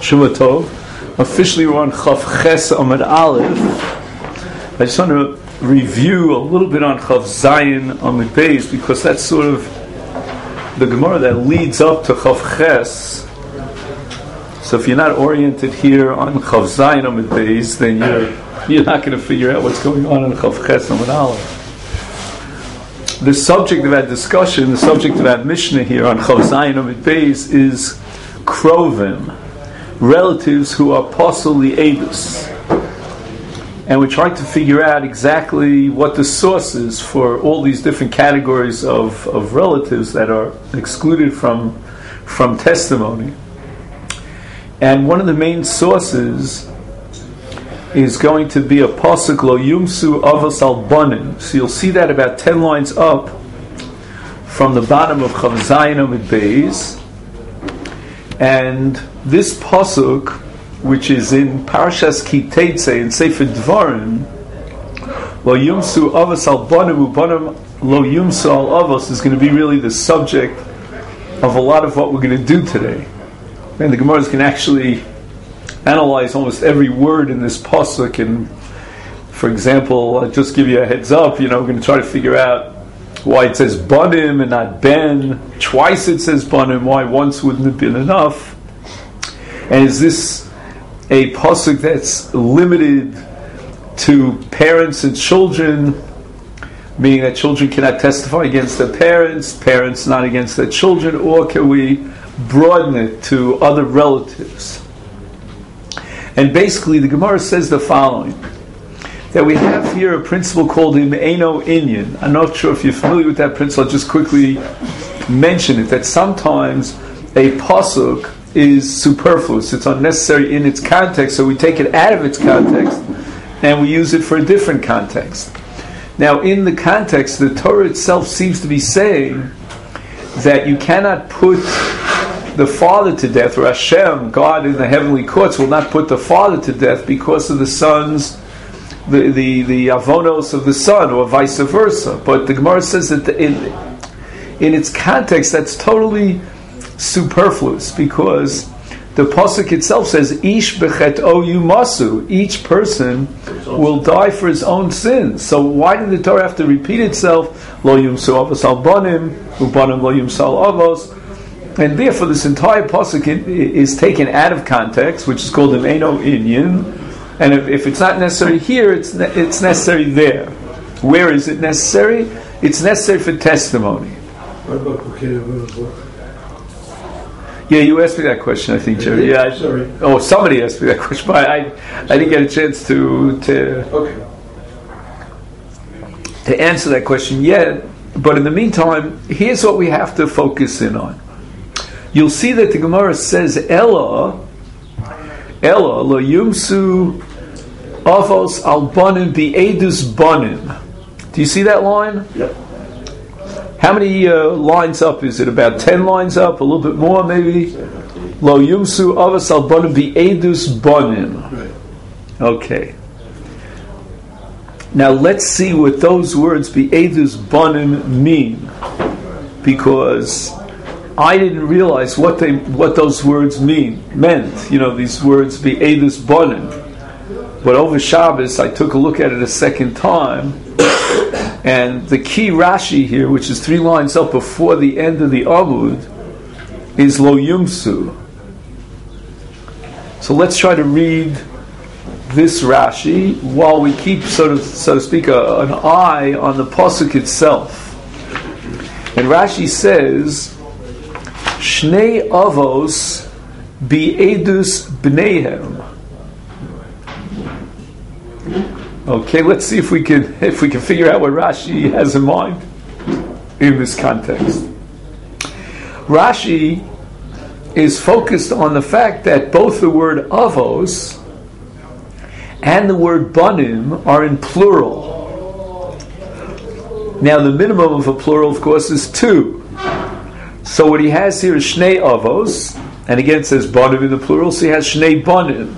Shema Tov. Officially we're on Chav Ches Amud Aleph. I just want to review a little bit on Chav Zayin Amud Beis because that's sort of the Gemara that leads up to Chav Ches. So if you're not oriented here on Chav Zayin Amud Beis, then you're not going to figure out what's going on in Chav Ches Amud Aleph. The subject of our discussion, the subject of our Mishnah here on Chav Zayin Amud Beis is Krovim, relatives who are Posel Li'edus. And we're trying to figure out exactly what the source is for all these different categories of relatives that are excluded from testimony. And one of the main sources is going to be a pasuk Lo Yumsu Avos Al Banim. So you'll see that about 10 lines up from the bottom of Chav Zayin Amud Beis. And this pasuk, which is in Parashas Ki Teitzei in Sefer Dvarim, Lo Yumsu Avos Al Banim Ubanim Lo Yumsu Al Avos, is going to be really the subject of a lot of what we're going to do today. And the Gemaras can actually analyze almost every word in this pasuk. And for example, I'll just give you a heads up, we're going to try to figure out why it says banim and not ben. Twice it says banim, why once wouldn't have been enough? And is this a pasuk that's limited to parents and children, meaning that children cannot testify against their parents, parents not against their children, or can we broaden it to other relatives? And basically the Gemara says the following, that we have here a principle called Im'eno Inyan. I'm not sure if you're familiar with that principle. I'll just quickly mention it, that sometimes a pasuk is superfluous, it's unnecessary in its context, so we take it out of its context and we use it for a different context. Now in the context, the Torah itself seems to be saying that you cannot put the father to death, or Hashem, God in the heavenly courts, will not put the father to death because of the son's, the avonos of the son, or vice versa. But the Gemara says that in its context, that's totally superfluous, because the pasuk itself says, "Ish bechet'o yumasu," each person will die for his own sins. So why did the Torah have to repeat itself? Lo yumsu avos al banim, ubanim lo yumsu al avos. And therefore this entire pasuk is taken out of context, which is called Im'eno Inyan. And if it's not necessary here, it's necessary there. Where is it necessary? It's necessary for testimony. What about Yeah, you asked me that question, I think, Jerry. Yeah, sorry. Somebody asked me that question, but I didn't get a chance to answer that question yet. But in the meantime, here's what we have to focus in on. You'll see that the Gemara says, Ella lo yumsu avos al banim bi'edus banim. Do you see that line? Yep. How many lines up is it? About 10 lines up? A little bit more, maybe? Lo yumsu avos al banim bi'edus banim. Right. Okay. Now let's see what those words bi'edus banim mean, because I didn't realize what those words meant. These words bi'edus banim. But over Shabbos, I took a look at it a second time, and the key Rashi here, which is 3 lines up before the end of the Amud, is lo yumsu. So let's try to read this Rashi while we keep, so to speak, an eye on the pasuk itself. And Rashi says, Shnei avos bi'edus bneihem. Okay, let's see if we can figure out what Rashi has in mind in this context. Rashi is focused on the fact that both the word avos and the word banim are in plural. Now the minimum of a plural, of course, is 2. So what he has here is Shnei Avos, and again it says Banim in the plural, so he has Shnei Banim.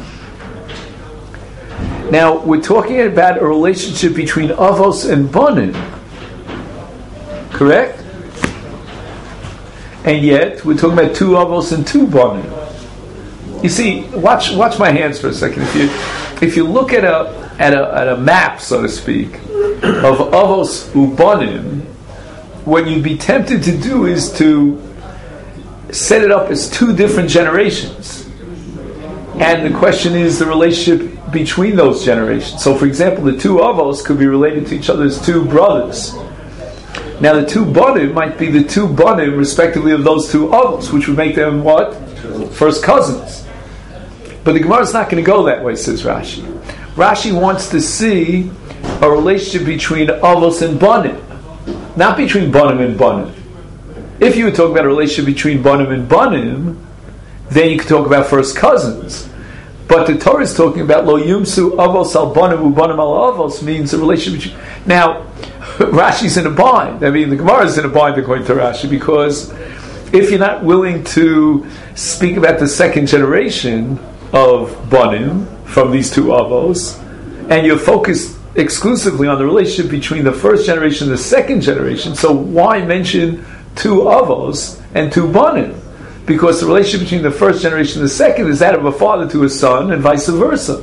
Now we're talking about a relationship between Avos and Banim, correct? And yet we're talking about 2 Avos and 2 Banim. You see, watch my hands for a second. If you look at a map, so to speak, of Avos Ubanim, what you'd be tempted to do is to set it up as two different generations. And the question is the relationship between those generations. So, for example, the two Avos could be related to each other as two brothers. Now, the two Banim might be the two Banim, respectively, of those two Avos, which would make them what? First cousins. But the Gemara is not going to go that way, says Rashi. Rashi wants to see a relationship between Avos and Banim, not between Banim and Banim. If you were talking about a relationship between Banim and Banim, then you could talk about first cousins. But the Torah is talking about Lo Yumsu Avos al Banim Ubanim al Avos means a relationship between... Now, Rashi's in a bind. I mean, the Gemara is in a bind according to Rashi, because if you're not willing to speak about the second generation of Banim from these two Avos, and you're focused exclusively on the relationship between the first generation and the second generation, so why mention two Avos and two Banim? Because the relationship between the first generation and the second is that of a father to a son, and vice versa.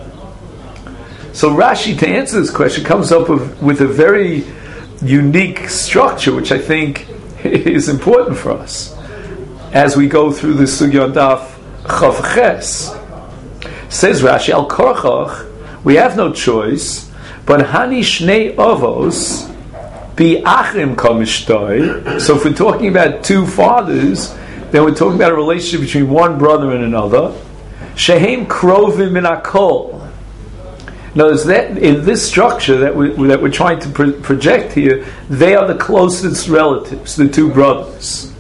So Rashi, to answer this question, comes up with a very unique structure, which I think is important for us as we go through the Sugya Daf Chav Ches. Says Rashi, Al Korchach, we have no choice, but Hani Shnei Avos Bi Achrim Komishtoi. So if we're talking about two fathers, then we're talking about a relationship between one brother and another. Shehem Krovim Min Akol. Notice that in this structure that we're trying to project here, they are the closest relatives, the two brothers.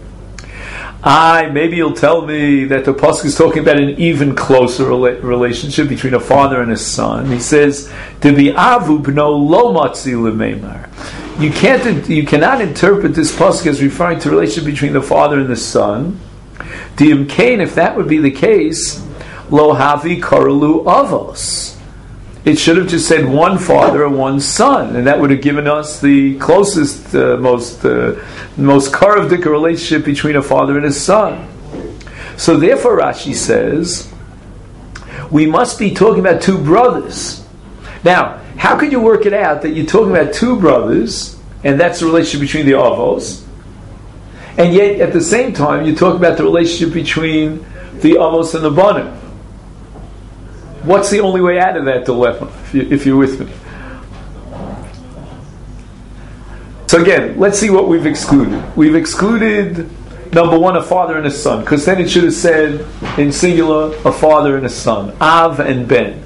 Maybe you'll tell me that the pasuk is talking about an even closer relationship between a father and a son. He says, "To be avu b'no lo matzi lemeimar." You cannot interpret this pasuk as referring to a relationship between the father and the son. Di'im kain, if that would be the case, lo havi karalu avos. It should have just said one father and one son, and that would have given us the closest, most karvdik relationship between a father and a son. So therefore Rashi says, we must be talking about two brothers. Now, how could you work it out that you're talking about two brothers, and that's the relationship between the Avos, and yet at the same time you talk about the relationship between the Avos and the Banim? What's the only way out of that dilemma, if you're with me? So again, let's see what we've excluded. We've excluded, number one, a father and a son, because then it should have said, in singular, a father and a son. Av and Ben.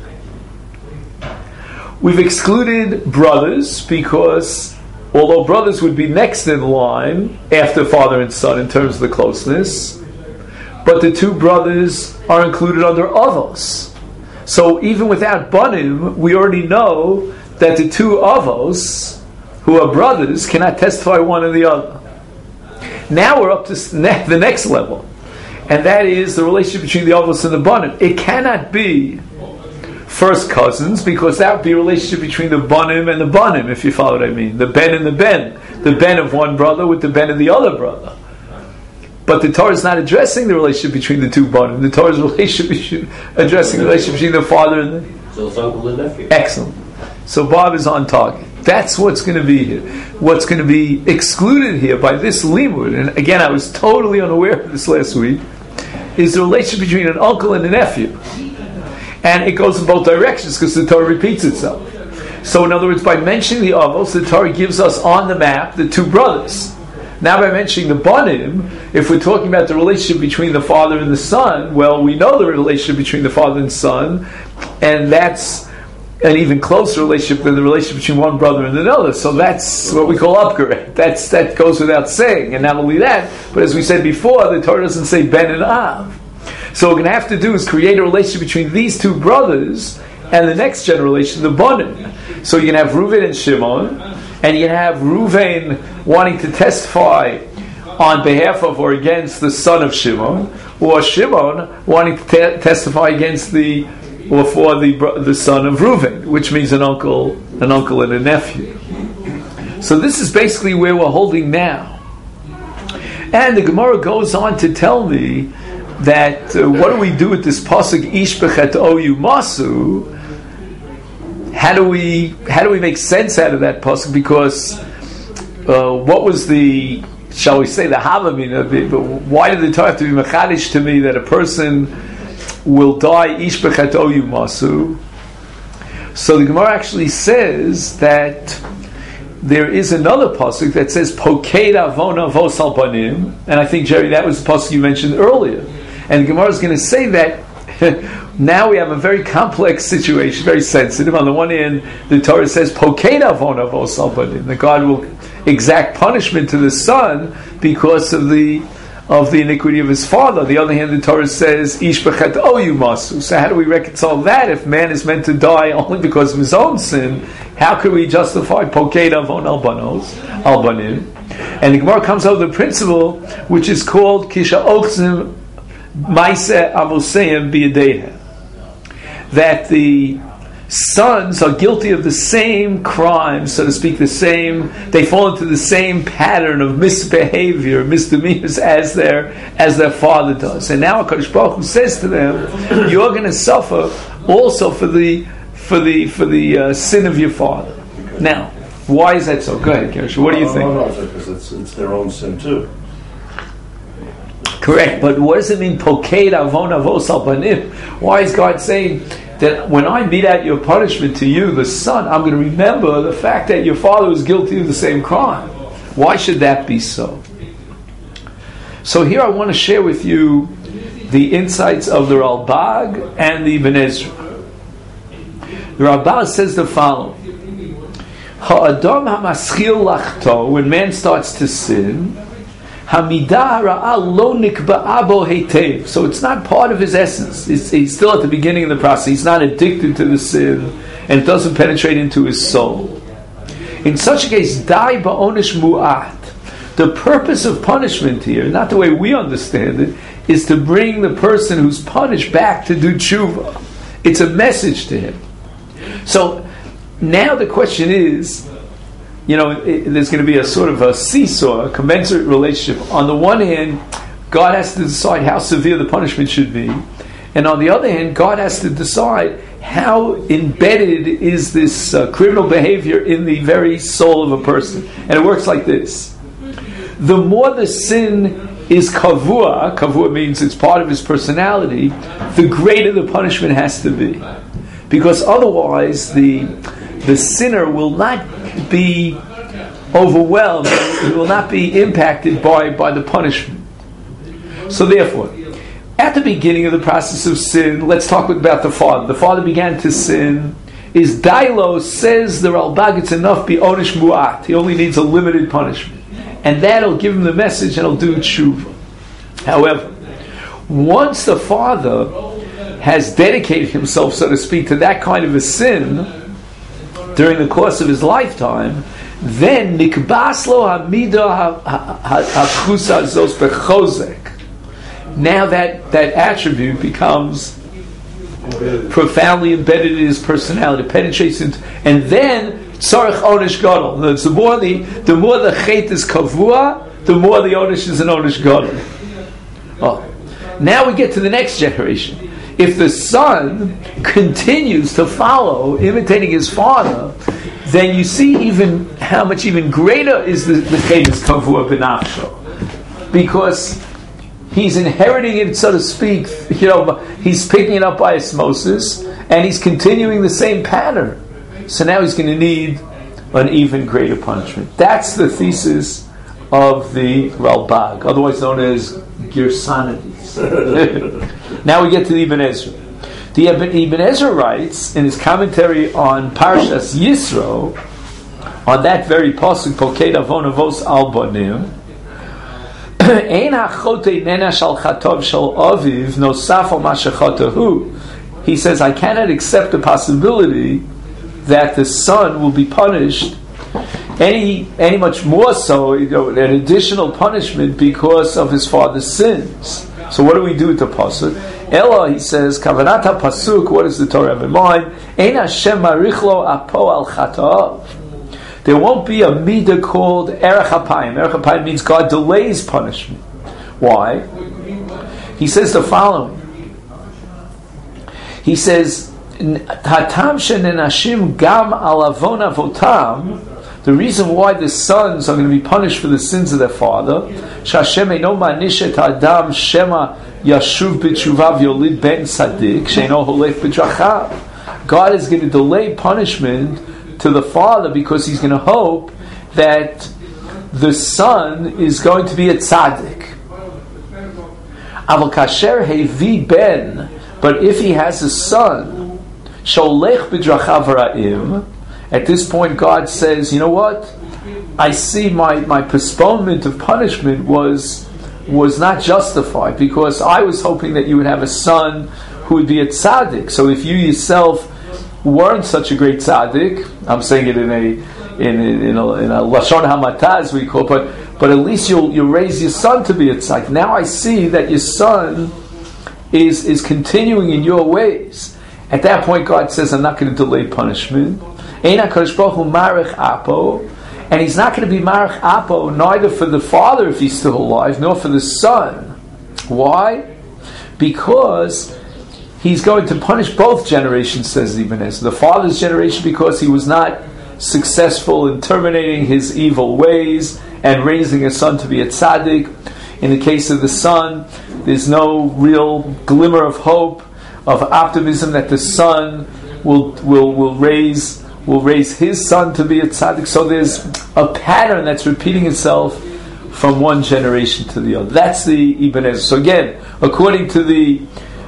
We've excluded brothers, because although brothers would be next in line after father and son in terms of the closeness, but the two brothers are included under Avos. So even without Banim, we already know that the two Avos, who are brothers, cannot testify one or the other. Now we're up to the next level, and that is the relationship between the Avos and the Banim. It cannot be first cousins, because that would be a relationship between the Banim and the Banim, if you follow what I mean. The Ben and the Ben of one brother with the Ben of the other brother. But the Torah is not addressing the relationship between the two Banim. The Torah is addressing the relationship between the father and the... So it's uncle and nephew. Excellent. So Bob is on target. That's what's going to be here. What's going to be excluded here by this limud, and again, I was totally unaware of this last week, is the relationship between an uncle and a nephew. And it goes in both directions because the Torah repeats itself. So in other words, by mentioning the Avos, the Torah gives us on the map the two brothers. Now by mentioning the Banim, if we're talking about the relationship between the father and the son, well, we know the relationship between the father and son, and that's an even closer relationship than the relationship between one brother and another. So that's what we call upgrade. That goes without saying. And not only that, but as we said before, the Torah doesn't say Ben and Av. So what we're going to have to do is create a relationship between these two brothers and the next generation, the Banim. So you can have Reuven and Shimon, and you can have Reuven wanting to testify on behalf of or against the son of Shimon, or Shimon wanting to testify against the or for the son of Reuven, which means an uncle and a nephew. So this is basically where we're holding now. And the Gemara goes on to tell me what do we do with this pasuk ish bechet oyu masu? How do we make sense out of that pasuk? Because what was the, shall we say, the havamina of it? But why did the Torah have to be mechadish to me that a person will die ish bechet oyu masu? So the Gemara actually says that there is another pasuk that says poked avon avos al banim, and I think, Jerry, that was the pasuk you mentioned earlier. And the Gemara is going to say that now we have a very complex situation, very sensitive. On the one hand, the Torah says poked avon avos al banim, that God will exact punishment to the son because of the iniquity of his father. On the other hand, the Torah says ish bechet oyu masu. So how do we reconcile that? If man is meant to die only because of his own sin, how could we justify poked avon al banim? And the Gemara comes out with a principle which is called kisha ochzim maise avoseim biyadeihem, that the sons are guilty of the same crimes, so to speak, they fall into the same pattern of misbehavior, misdemeanors as their father does. And now HaKadosh Baruch Hu says to them, you're going to suffer also for the sin of your father. Now, why is that so? Go ahead, Gersh. What do you think? No, because it's their own sin too. Correct, but what does it mean, poked avon avos al banim? Why is God saying that when I mete out your punishment to you, the son, I'm going to remember the fact that your father was guilty of the same crime? Why should that be so? So here I want to share with you the insights of the Ralbag and the Ibn Ezra. The Ralbag says the following: Ha'adam ha'maschil lachto, when man starts to sin, Hamidah ra'al lo nikba'a bo heitev. So it's not part of his essence. He's still at the beginning of the process. He's not addicted to the sin, and it doesn't penetrate into his soul. In such a case, dai ba'onish mu'at. The purpose of punishment here, not the way we understand it, is to bring the person who's punished back to do tshuva. It's a message to him. So now the question is, there's going to be a sort of a seesaw, a commensurate relationship. On the one hand, God has to decide how severe the punishment should be. And on the other hand, God has to decide how embedded is this criminal behavior in the very soul of a person. And it works like this. The more the sin is kavua means it's part of his personality, the greater the punishment has to be. Because otherwise the sinner will not be overwhelmed, he will not be impacted by the punishment. So therefore, at the beginning of the process of sin, let's talk about the father. The father began to sin. Is dailo, says the Ralbag, it's enough be onish mu'at. He only needs a limited punishment. And that'll give him the message and he'll do tshuva. However, once the father has dedicated himself, so to speak, to that kind of a sin during the course of his lifetime, then nikbaslo hamidah hachusa zos bechozek. Now that attribute becomes profoundly embedded in his personality, penetrates into, and then tzarech onish gadol. The more the chet is kavua, the more the onish is an onish gadol. Oh, now we get to the next generation. If the son continues to follow, imitating his father, then you see even how much even greater is the Chedes Kavua B'Nafsho. Because he's inheriting it, so to speak, he's picking it up by osmosis, and he's continuing the same pattern. So now he's going to need an even greater punishment. That's the thesis of the Ralbag, otherwise known as Girsanides. Now we get to the Ibn Ezra. The Ibn Ezra writes in his commentary on Parshas Yisro, on that very pasuk, Poked avon avos al banim, Ein hachote nena shal chatov shal aviv nosaf al mashachatahu. He says, I cannot accept the possibility that the son will be punished any much more so, an additional punishment because of his father's sins. So what do we do with the pasuk? Ella, he says, kavanat pasuk. What does the Torah have in mind? Ein Hashem marichlo apo al chatav. There won't be a midah called erech hapayim. Erech hapayim means God delays punishment. Why? He says the following. He says, "Hatam shenenashim gam alavon avotam." The reason why the sons are going to be punished for the sins of their father, Shashem eino manishet adam shema yashuv b'tshuvav yolid ben sadik sheino holech b'drachav. God is going to delay punishment to the father because he's going to hope that the son is going to be a tzaddik. Aval kasher hevi ben, but if he has a son, sholech b'drachav ra'im. At this point, God says, you know what? I see my postponement of punishment was not justified because I was hoping that you would have a son who would be a tzaddik. So if you yourself weren't such a great tzaddik, I'm saying it in a lashon hamata as we call it, but at least you'll raise your son to be a tzaddik. Now I see that your son is continuing in your ways. At that point, God says, I'm not going to delay punishment. And he's not going to be marich apo neither for the father if he's still alive, nor for the son. Why? Because he's going to punish both generations, says Ibn Ezra. The father's generation because he was not successful in terminating his evil ways and raising a son to be a tzaddik. In the case of the son, there's no real glimmer of hope, of optimism that the son will raise his son to be a tzaddik. So there's a pattern that's repeating itself from one generation to the other. That's the Ibn Ezra. So again, according to the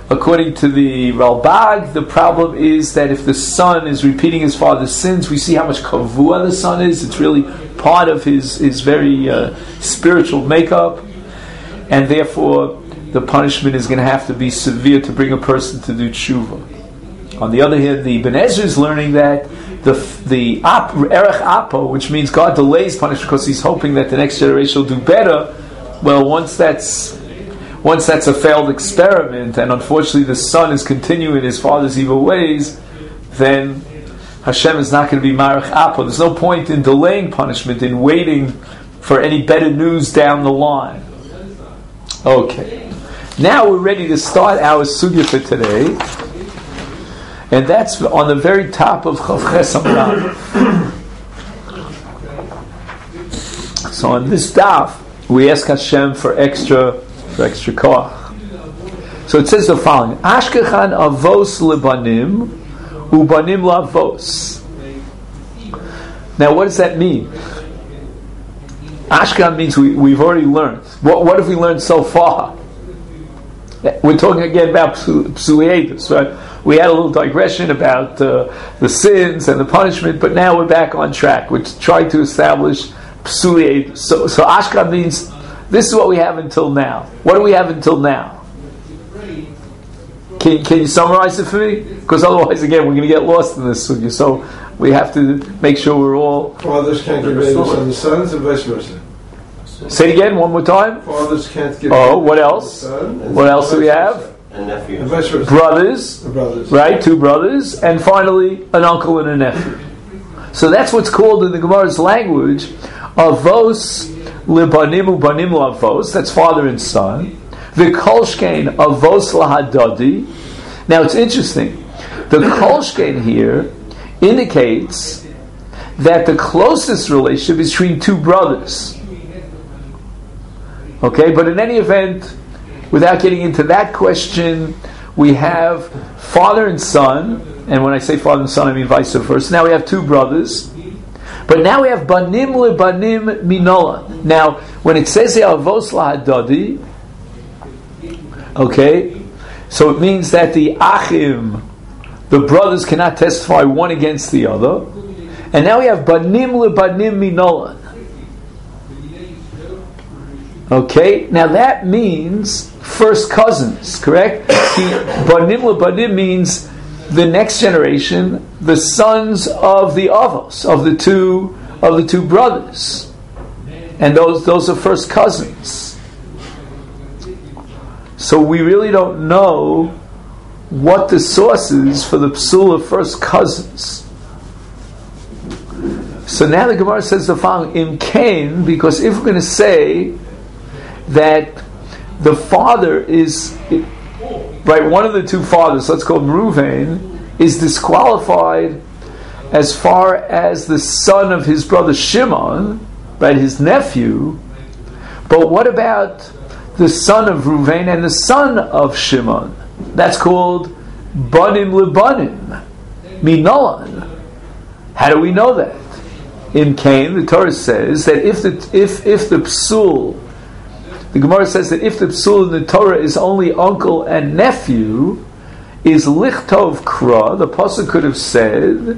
Ralbag, the problem is that if the son is repeating his father's sins, we see how much kavua the son is. It's really part of his very spiritual makeup, and therefore the punishment is going to have to be severe to bring a person to do tshuva. On the other hand, the Ibn Ezra is learning that the erech apo, which means God delays punishment because He's hoping that the next generation will do better. Well, once that's a failed experiment, and unfortunately the son is continuing his father's evil ways, then Hashem is not going to be marich apo. There's no point in delaying punishment, in waiting for any better news down the line. Okay, now we're ready to start our sugya for today. And that's on the very top of Chav Ches Amud Aleph. So on this daf, we ask Hashem for extra koach. So it says the following: Ashkechan avos lebanim, ubanim lavos. Now, what does that mean? Ashkechan means we've already learned. What have we learned so far? We're talking again about psuliedus, right? We had a little digression about the sins and the punishment, but now we're back on track. We're trying to establish psuliedus. So Ashkechan means this is what we have until now. What do we have until now? Can you summarize it for me? Because otherwise, again, we're going to get lost in this sugya. So we have to make sure we're all... Fathers can't give babies on the sons and vice versa. Say it again, one more time. Fathers can't give what else? What else do we have? And nephew. And vice versa. Brothers, right? 2 brothers. And finally, an uncle and a nephew. So that's what's called in the Gemara's language, avos lebanim ubanim lavos. That's father and son. The kolshkein avos lahadadi. Now it's interesting. The kolshkein here indicates that the closest relationship is between 2 brothers. Okay, but in any event, without getting into that question, we have father and son, and when I say father and son, I mean vice versa. Now we have 2 brothers, but now we have banim lebanim minolan. Now, when it says avos lahadadi, okay, so it means that the achim, the brothers, cannot testify one against the other, and now we have banim lebanim minolan. Okay, now that means first cousins, correct? Banim lebanim means the next generation, the sons of the avos, of the two brothers, and those are first cousins. So we really don't know what the source is for the psul of first cousins. So now the Gemara says the following: Im kain, because if we're going to say that the father is, right, one of the two fathers, let's call him Reuven, is disqualified as far as the son of his brother Shimon, right, his nephew. But what about the son of Reuven and the son of Shimon? That's called Banim Lebanim, Minolan. How do we know that? In Cain, the Torah says that if the psul, the Gemara says that if the psul in the Torah is only uncle and nephew, is lichtov kra, the pasuk could have said,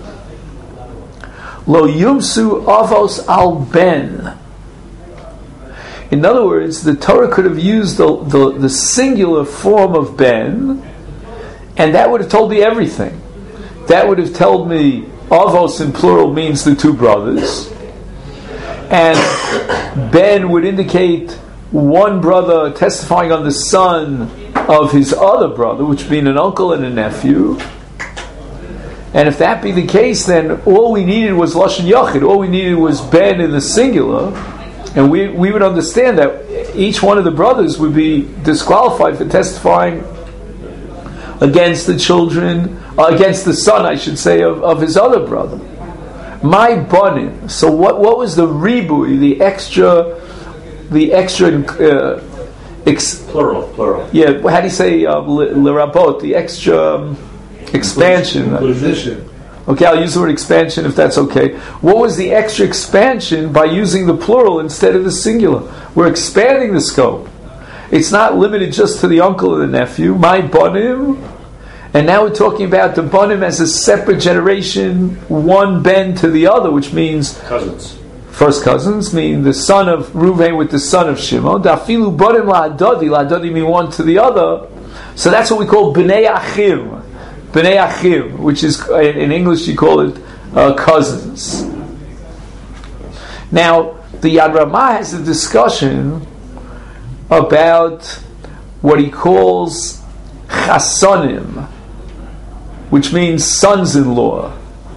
lo yumsu avos al ben. In other words, the Torah could have used the singular form of ben, and that would have told me everything. That would have told me avos in plural means the two brothers, and ben would indicate one brother testifying on the son of his other brother, which would mean an uncle and a nephew. And if that be the case, then all we needed was Lashon Yachid. All we needed was ben in the singular, and we would understand that each one of the brothers would be disqualified for testifying against the children, against the son, I should say, of his other brother. My banim. So what was the ribui, the extra plural. Yeah, how do you say lerabot? The extra expansion. Position. Okay, I'll use the word expansion if that's okay. What was the extra expansion by using the plural instead of the singular? We're expanding the scope. It's not limited just to the uncle and the nephew. My banim, and now we're talking about the banim as a separate generation, one ben to the other, which means cousins. First cousins mean the son of Reuven with the son of Shimon. Dafilu banim la'adodi. La'adodi mean one to the other. So that's what we call bnei achim. Bnei achim, which is in English you call it cousins. Now the Yad Ramah has a discussion about what he calls chasonim, which means sons-in-law.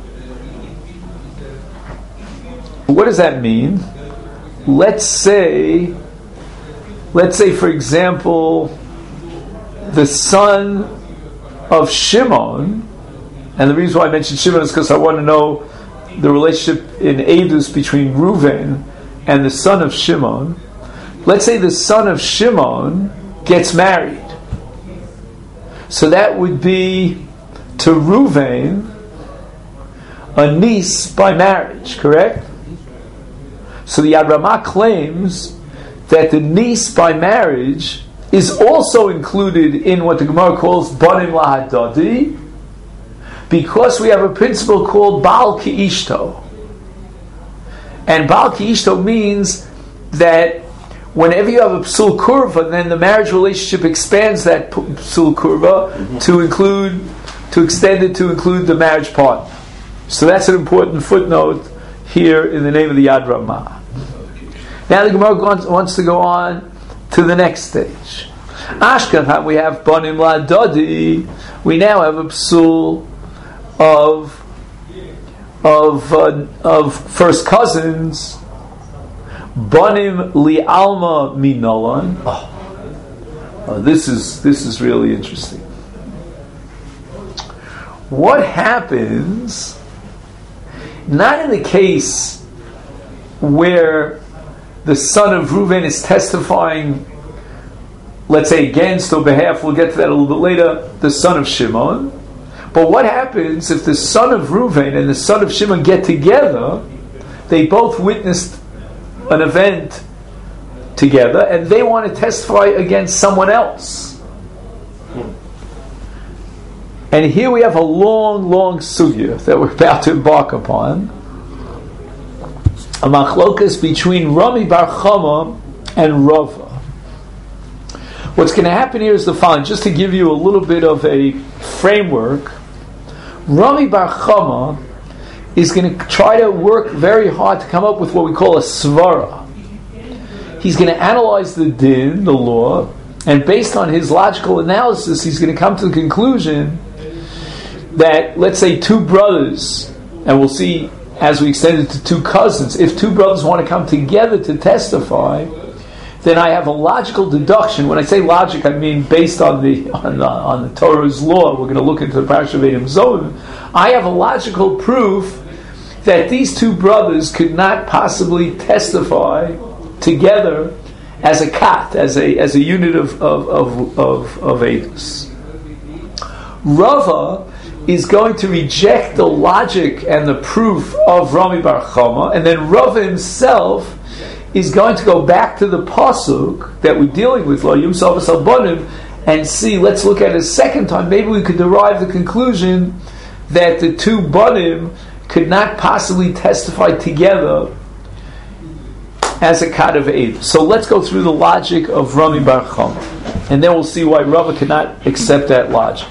What does that mean? Let's say for example, the son of Shimon, and the reason why I mentioned Shimon is because I want to know the relationship in Eidus between Reuven and the son of Shimon. Let's say the son of Shimon gets married. So that would be to Reuven a niece by marriage, correct? So the Yad Ramah claims that the niece by marriage is also included in what the Gemara calls banim lahadadi, because we have a principle called Baal Ki'ishto. And Baal Ki'ishto means that whenever you have a psul kurva, then the marriage relationship expands that psul kurva to extend it to include the marriage partner. So that's an important footnote here in the name of the Yad Ramah. Now the Gemara wants to go on to the next stage. Ashkan, we have banim la'adodi. We now have a psul of first cousins. Banim li'alma minolan. This is really interesting. What happens? Not in the case where the son of Reuven is testifying, let's say against or behalf, we'll get to that a little bit later, the son of Shimon. But what happens if the son of Reuven and the son of Shimon get together, they both witnessed an event together, and they want to testify against someone else? And here we have a long sugya that we're about to embark upon. A machlokas between Rami Bar Chama and Rava. What's going to happen here is the following. Just to give you a little bit of a framework, Rami Bar Chama is going to try to work very hard to come up with what we call a svara. He's going to analyze the din, the law, and based on his logical analysis, he's going to come to the conclusion that, let's say, two brothers, and we'll see as we extend it to two cousins, if two brothers want to come together to testify, then I have a logical deduction. When I say logic, I mean based on the Torah's law. We're going to look into the Parashat of Edom Zomim. I have a logical proof that these two brothers could not possibly testify together as a kat, as a unit of Eidos. Rava is going to reject the logic and the proof of Rami Bar Chama, and then Rava himself is going to go back to the pasuk that we're dealing with, Lo Yumsa Avos Albanim, and see, let's look at it a second time. Maybe we could derive the conclusion that the two Banim could not possibly testify together as a kat of Eidos. So let's go through the logic of Rami Bar Chama, and then we'll see why Rava cannot accept that logic.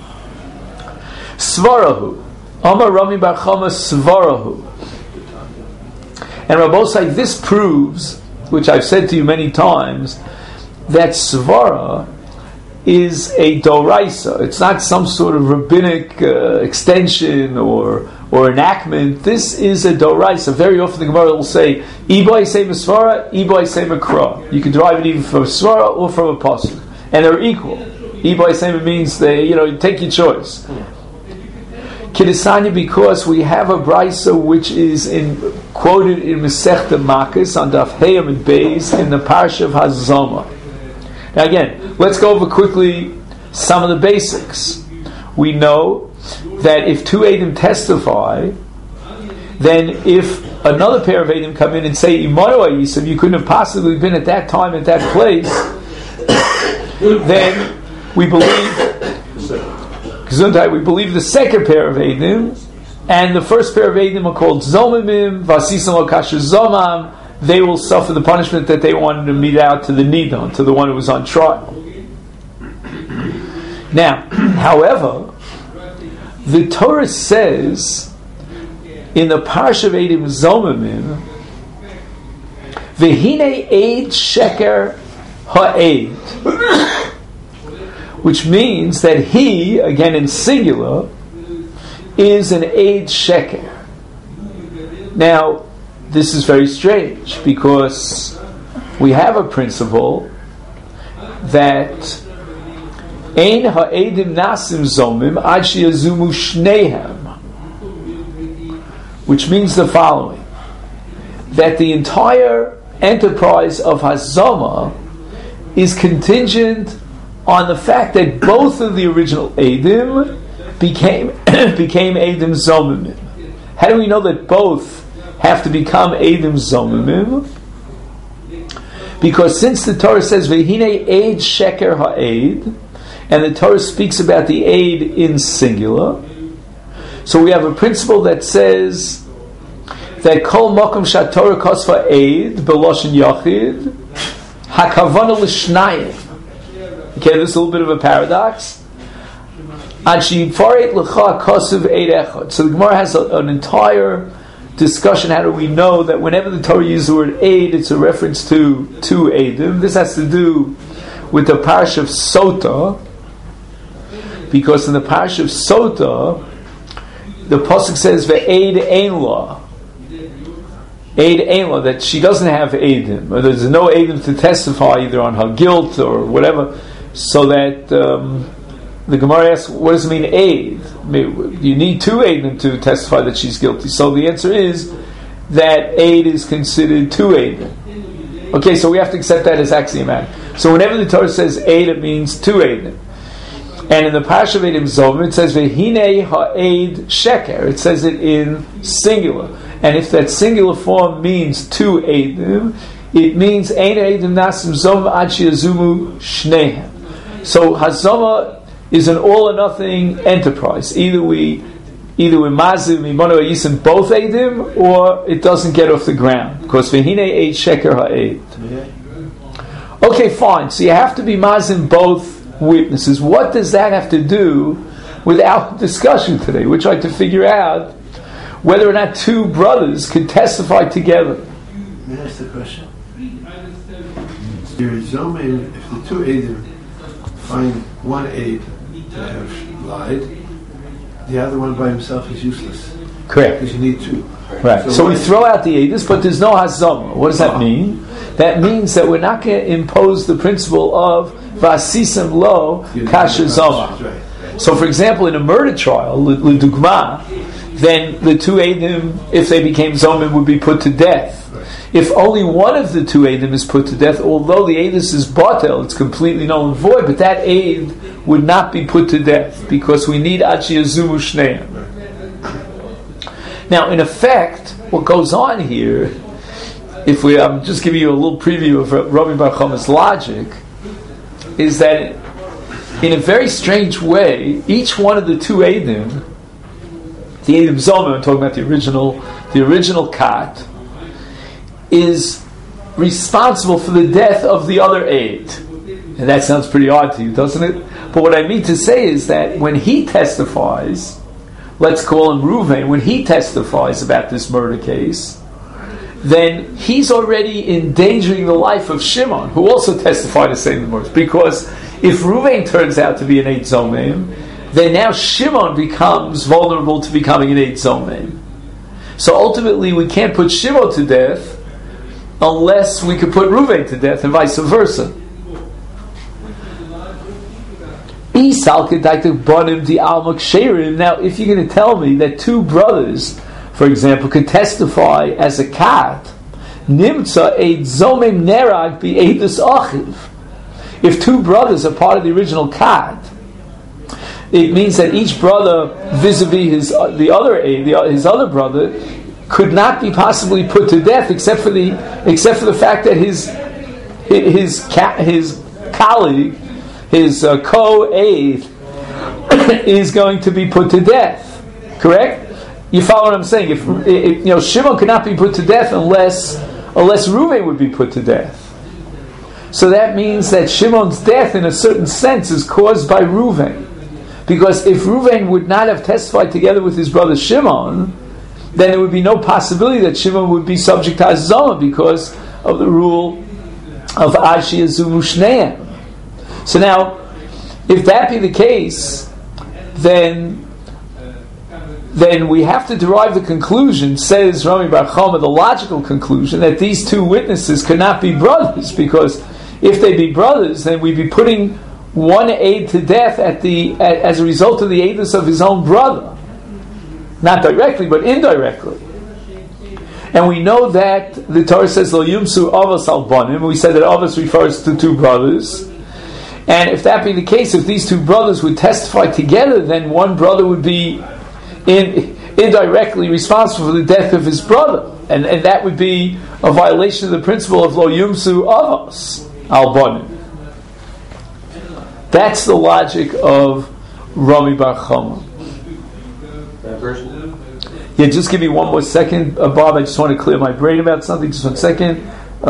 Svarahu. Amar Rami Bar Chama Svarahu. And Rabbosai, this proves, which I've said to you many times, that Svara is a doraisa. It's not some sort of rabbinic extension or enactment. This is a doraisa. Very often the Gemara will say, Ibai say Svara, Ibai say Makra. You can derive it even from Svara or from a pasuk. And they're equal. Ibai say means you take your choice. Kidisanya, because we have a brisa which is quoted in Masechta Makos on Daf Heyam and Beis in the Parsha of Hazama. Now again, let's go over quickly some of the basics. We know that if two Eidim testify, then if another pair of Eidim come in and say Imanu Yisrael, you couldn't have possibly been at that time at that place, then we believe the second pair of Eidim, and the first pair of Eidim are called Zomimim, Vasisam Lokasha Zomam. They will suffer the punishment that they wanted to mete out to the Nidon, to the one who was on trial. Now, however, the Torah says in the Parsha of Eidim Zomimim, V'hinei Eid Sheker Ha'eid, which means that he, again in singular, is an Eid Sheker. Now, this is very strange because we have a principle that Ein ha'edim nasim zomim ad sheyazumu shnehem, which means the following: that the entire enterprise of Hazama is contingent on the fact that both of the original Eidim became Eidim Zomimim. How do we know that both have to become Eidim Zomimim? Because since the Torah says V'hinei Eid Sheker Ha'eid, and the Torah speaks about the Eid in singular, so we have a principle that says that Kol Mokum Shatorah Kosfa Eid B'Loshen Yachid Hakavana L'Shnayim. Okay, this is a little bit of a paradox. So the Gemara has an entire discussion. How do we know that whenever the Torah uses the word aid, it's a reference to two Eidim? This has to do with the Parsha of Sota, because in the Parsha of Sota, the pasuk says ve'eid ein la, Eid ein la, that she doesn't have Eidim, or there's no Eidim to testify either on her guilt or whatever. So that the Gemara asks, what does it mean, aid? You need two Eidim to testify that she's guilty. So the answer is that aid is considered two Eidim. Okay, so we have to accept that as axiomatic. So whenever the Torah says aid, it means two Eidim. And in the Parsha of Eidim Zomim, it says Ve'hinei ha'eid sheker. It says it in singular. And if that singular form means two Eidim, it means Ein Eidim nasim zom ad sheyazumu shnehem. So Hazama is an all or nothing enterprise. Either we mazim imanu yisim both Eidim, or it doesn't get off the ground. Because Ve'hinei Eid Sheker Ha'eid. Okay, fine. So you have to be mazim both witnesses. What does that have to do with our discussion today? We're trying to figure out whether or not two brothers can testify together. May I ask the question? There is Zomim, if the two Eidim find one Eid to have lied, the other one by himself is useless. Correct. Because you need two. Right. So we throw out the edus, but there's no hazama. What does that mean? That means that we're not going to impose the principle of vasisem lo kasher zama. So, for example, in a murder trial, l'dugma, then the two edim, if they became zomim, would be put to death. If only one of the two edim is put to death, although the edus is batel, it's completely null and void, but that ed would not be put to death because we need achi yazumu shneim. Now, in effect, what goes on here, I'm just giving you a little preview of Rabbi Bar Chama's logic, is that in a very strange way, each one of the two Eidim, the Eidim Zomim, I'm talking about the original Kat, is responsible for the death of the other Eid. And that sounds pretty odd to you, doesn't it? But what I mean to say is that when he testifies, let's call him Reuven, when he testifies about this murder case, then he's already endangering the life of Shimon, who also testified the same words. Because if Reuven turns out to be an Eid Zomim, then now Shimon becomes vulnerable to becoming an Eid Zomim. So ultimately we can't put Shimon to death unless we could put Reuven to death, and vice versa. Now, if you're going to tell me that two brothers, for example, could testify as a cat, nimtza eid zomim nerag bi eidus achiv. If two brothers are part of the original cat, it means that each brother, vis-a-vis his other brother, could not be possibly put to death except for the fact that his colleague, his co-aid, is going to be put to death. Correct? You follow what I'm saying? If Shimon could not be put to death unless Reuven would be put to death. So that means that Shimon's death, in a certain sense, is caused by Reuven. Because if Reuven would not have testified together with his brother Shimon, then there would be no possibility that Shimon would be subject to Hazama because of the rule of Ashi Yazumu Shneim. So now, if that be the case, then we have to derive the conclusion, says Rami Bar Chama, the logical conclusion, that these two witnesses could not be brothers, because if they be brothers, then we'd be putting one aid to death as a result of the aidness of his own brother. Not directly, but indirectly. And we know that the Torah says, Lo yumsu avos al banim. We said that avos refers to two brothers. And if that be the case, if these two brothers would testify together, then one brother would be indirectly responsible for the death of his brother. And that would be a violation of the principle of Lo yumsu avos al banim. That's the logic of Rami Bar Chama. Yeah, just give me one more second, Bob. I just want to clear my brain about something. Just 1 second.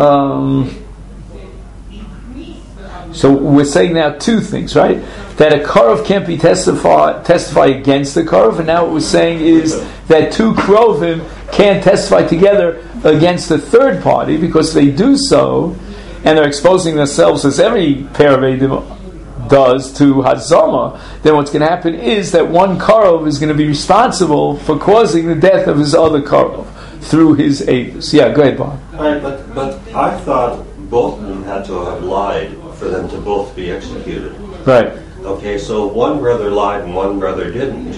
So we're saying now two things, right? That a Karov can't be testify against the Karov, and now what we're saying is that two Krovim can't testify together against the third party, because they do so, and they're exposing themselves, as every pair of Eidim does, to Hazama, then what's going to happen is that one Karov is going to be responsible for causing the death of his other Karov through his Eidos. Yeah, go ahead, Bob. All right, but I thought both of them had to have lied for them to both be executed. Right. Okay, so one brother lied and one brother didn't.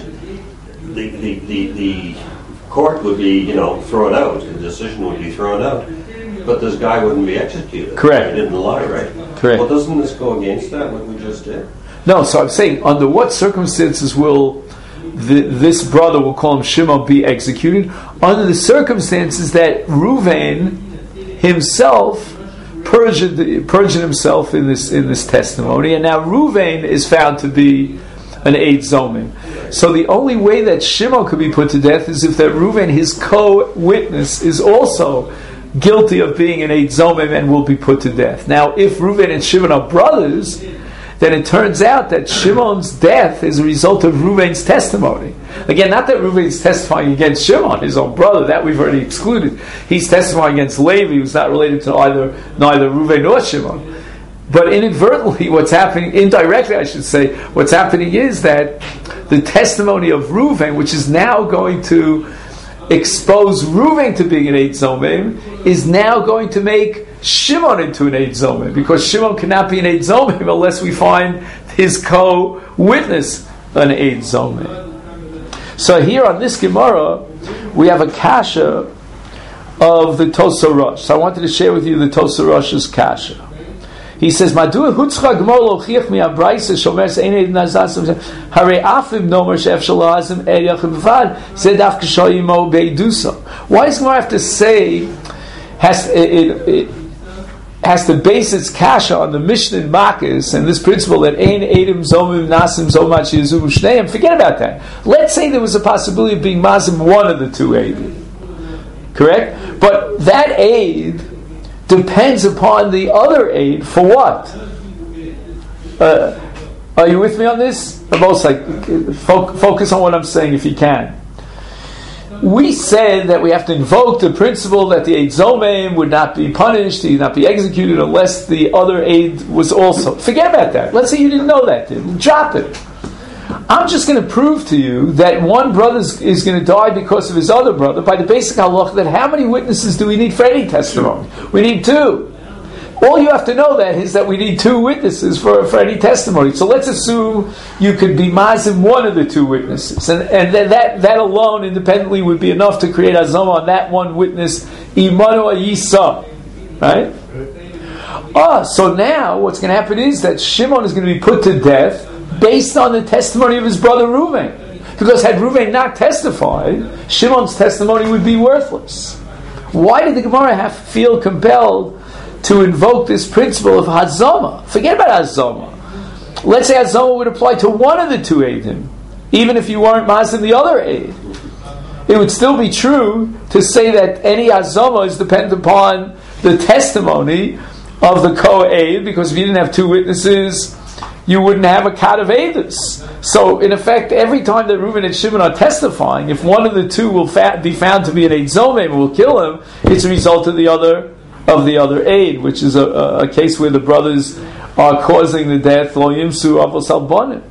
The court would be, thrown out. The decision would be thrown out. But this guy wouldn't be executed. Correct. He didn't lie, right? Correct. Well, doesn't this go against that, what we just did? No, so I'm saying, under what circumstances will this brother, we'll call him Shimon, be executed? Under the circumstances that Reuven himself perjured himself in this testimony, and now Reuven is found to be an Eid Zomim. So the only way that Shimon could be put to death is if that Reuven, his co-witness, is also guilty of being an Eid Zomim and will be put to death. Now, if Reuven and Shimon are brothers, then it turns out that Shimon's death is a result of Reuven's testimony. Again, not that Reuven's testifying against Shimon, his own brother, that we've already excluded. He's testifying against Levi, who's not related to neither Reuven nor Shimon. But inadvertently, indirectly I should say, what's happening is that the testimony of Reuven, which is now going to expose Reuven to being an Eid Zomim is now going to make Shimon into an Eid Zomim, because Shimon cannot be an Eid Zomim unless we find his co-witness an Eid Zomim. So here on this Gemara, we have a kasha of the Tosar Rosh. So I wanted to share with you the Tosar Rosh's kasha. He says, "Madua hutzcha gemor lochiach mi abraisa shomers ein ed nazasim harei afim nomer shef shalazim eyachim b'vad zedaf kshoyimo beidusa." Why does Gemara have to say has to base its kasha on the Mishnah in Makis and this principle that ein edim zomim nasim zomach yizu shneim? Forget about that. Let's say there was a possibility of being mazim one of the two edim, correct? But that aid depends upon the other aid for what? Are you with me on this? Both focus on what I'm saying if you can. We said that we have to invoke the principle that the Eid Zomim would not be punished, he would not be executed unless the other aid was also. Forget about that. Let's say you didn't know that. Drop it. I'm just going to prove to you that one brother is going to die because of his other brother by the basic halach that how many witnesses do we need for any testimony? We need two. All you have to know that is that we need two witnesses for any testimony. So let's assume you could be mazim one of the two witnesses, and then that alone independently would be enough to create azama on that one witness, imanu ayisa, right? So now what's going to happen is that Shimon is going to be put to death based on the testimony of his brother Reuven. Because had Reuven not testified, Shimon's testimony would be worthless. Why did the Gemara feel compelled to invoke this principle of Hazama? Forget about Hazama. Let's say Hazama would apply to one of the two Eidim, even if you weren't Mazim the other Eid. It would still be true to say that any Hazama is dependent upon the testimony of the co-Eid, because if you didn't have two witnesses, you wouldn't have a kat of Eidus. So, in effect, every time that Reuven and Shimon are testifying, if one of the two will be found to be an Eid Zomim and will kill him, it's a result of the other Eid, which is a case where the brothers are causing the death. Lo yimsu avos al banim.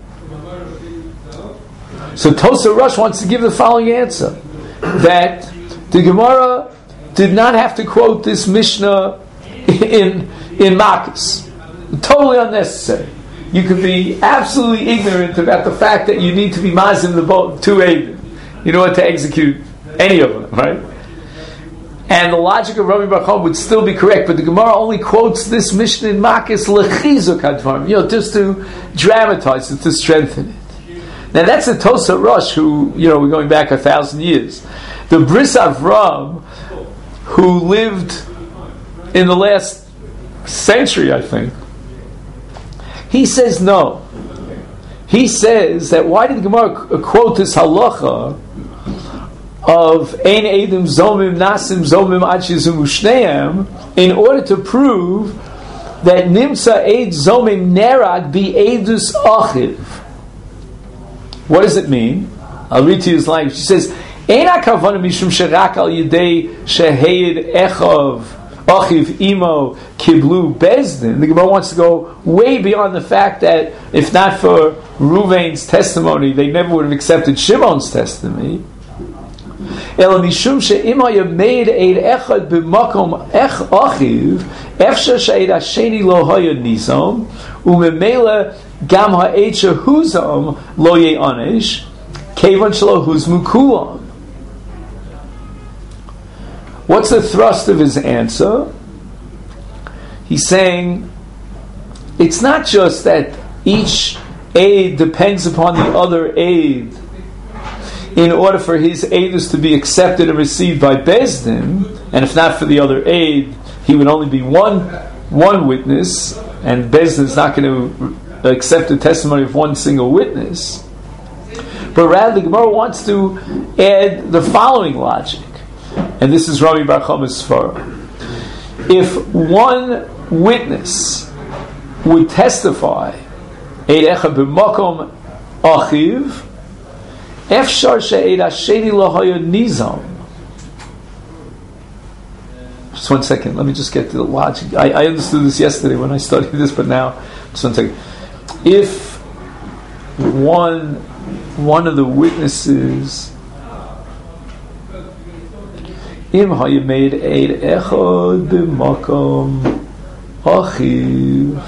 So Tosar Rosh wants to give the following answer: that the Gemara did not have to quote this Mishnah in Makos. Totally unnecessary. You could be absolutely ignorant about the fact that you need to be mazim the two Eidim in order to execute any of them, right? And the logic of Rabbi Bar would still be correct, but the Gemara only quotes this Mishnah in Makos lechizuk hadvarim, just to dramatize it, to strengthen it. Now that's a Tosar Rosh who, we're going back 1,000 years. The Bris Avram, who lived in the last century, I think, he says no. He says that why did the Gemara quote this halacha of Ein Eidim Zomim Nasim Zomim Ad Shizumu Shneim in order to prove that Nimsa Eid Zomim Nerag Bi Eidus Achiv. What does it mean? I'll read to you his language. He says, Ein HaKavana Mishum Sherak Al Yidei Sheheid Echav Achiv Imo Kiblu Bezdin. The Gemara wants to go way beyond the fact that if not for Reuven's testimony, they never would have accepted Shimon's testimony. Ela Mishum She'im Hayameid Eid Echad B'Makom Ech Achiv Efshar She'ed Hasheni Lo Haya Nizam Umemela Gam Ha'ed Shehuzam Lo Ye'anish Kevan Shelo Huzmu Kulam. What's the thrust of his answer? He's saying it's not just that each aid depends upon the other aid in order for his aidus to be accepted and received by Bezdin, and if not for the other aid, he would only be one witness, and Bezdin is not going to accept the testimony of one single witness. But rather, the Gemara wants to add the following logic. And this is Rabbi Bar Choma's svara. If one witness would testify, Eid Echad b'makom achiv, efshar she'eid hasheni lo haya nizam. Just 1 second, let me just get to the logic. I understood this yesterday when I studied this, but now, just 1 second. If one of the witnesses Im haya made eid echad b'makom achiv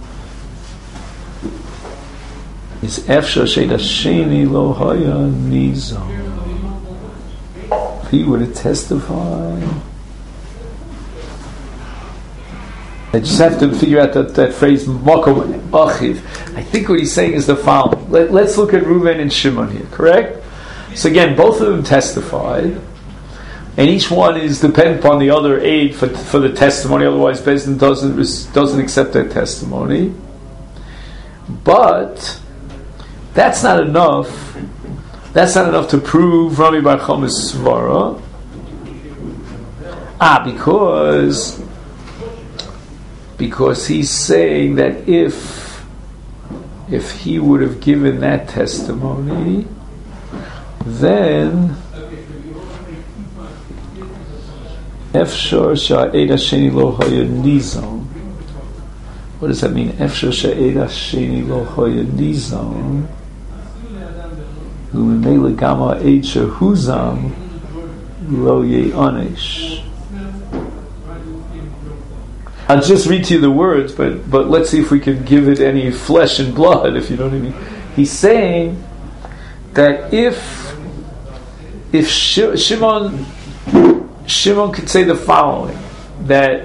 is efshar she'ed hasheni lo haya nizam. If he were to testify, I just have to figure out that phrase makom achiv. I think what he's saying is the following. Let's look at Reuven and Shimon here, correct? So again, both of them testified, and each one is dependent upon the other aid for the testimony. Otherwise, Beis Din doesn't accept that testimony. But that's not enough. That's not enough to prove Rami Bar Choma's svara. Because he's saying that if he would have given that testimony, then Efshar sha'ed hasheni lo haya nizam. What does that mean? Efshar sha'ed hasheni lo haya nizam. U'mimele gama eid shehuzam lo ye'anesh. I'll just read to you the words, but let's see if we can give it any flesh and blood, if you know what I mean. He's saying that if Shimon could say the following, that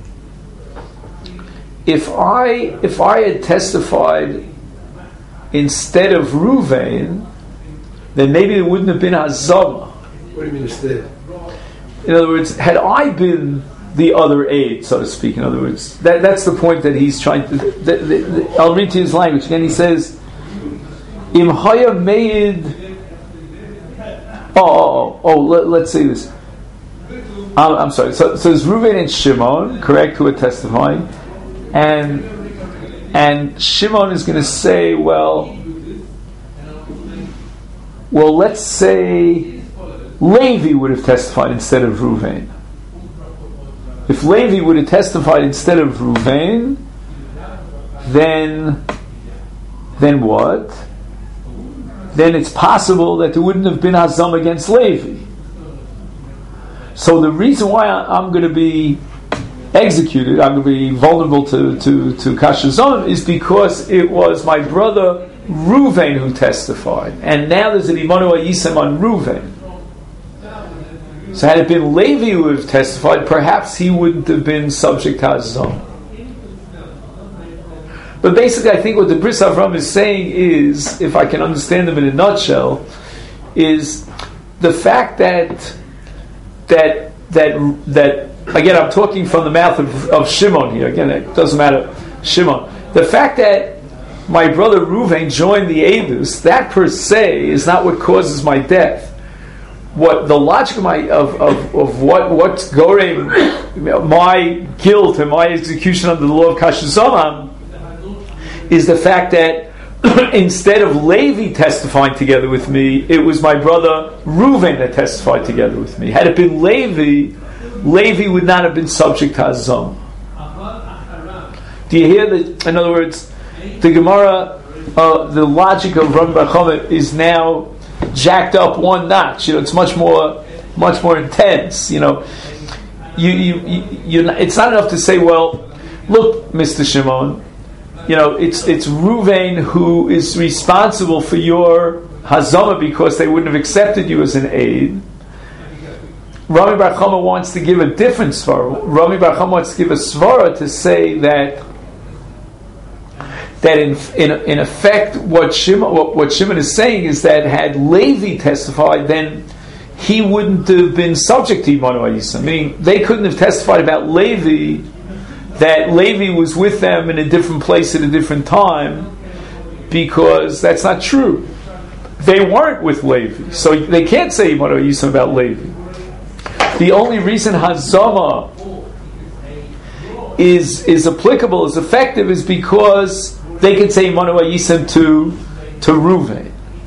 if I had testified instead of Reuven, then maybe it wouldn't have been Hazama. What do you mean instead? In other words, had I been the other aid, so to speak, in other words, that's the point that he's trying to. I'll read to you his language again. He says, "Im haya meid." Let's say this. I'm sorry. So it's Reuven and Shimon, correct, who are testifying, and Shimon is going to say, well, let's say Levi would have testified instead of Reuven. If Levi would have testified instead of Reuven, then what? Then it's possible that there wouldn't have been Hazam against Levi. So the reason why I'm going to be executed, I'm going to be vulnerable to Kashazon, is because it was my brother Reuven who testified. And now there's an Imanu Yisem on Reuven. So had it been Levi who would have testified, perhaps he wouldn't have been subject to Hazam. But basically, I think what the Bris Avram is saying is, if I can understand them in a nutshell, is the fact that again, I'm talking from the mouth of Shimon here. Again, it doesn't matter, Shimon. The fact that my brother Reuven joined the Eidus, that per se is not what causes my death. What the logic of what's going my guilt and my execution under the law of Kashazam is the fact that instead of Levi testifying together with me, it was my brother Reuven that testified together with me. Had it been Levi would not have been subject to Hazam. Do you hear that? In other words, the Gemara, the logic of Rami Bar Choma is now jacked up one notch. It's much more intense. It's not enough to say, well, look, Mr. Shimon, it's Reuven who is responsible for your Hazama because they wouldn't have accepted you as an aid. Rami Bar Choma wants to give a different svara. Rami Bar Choma wants to give a svara to say that in effect what Shimon is saying is that had Levi testified, then he wouldn't have been subject to Imanu Yisem. Meaning they couldn't have testified about Levi, that Levi was with them in a different place at a different time, because that's not true. They weren't with Levi, so they can't say Imanu Yisem about Levi. The only reason Hazama is applicable, is effective, is because they can say Imanu Yisem to Reuven.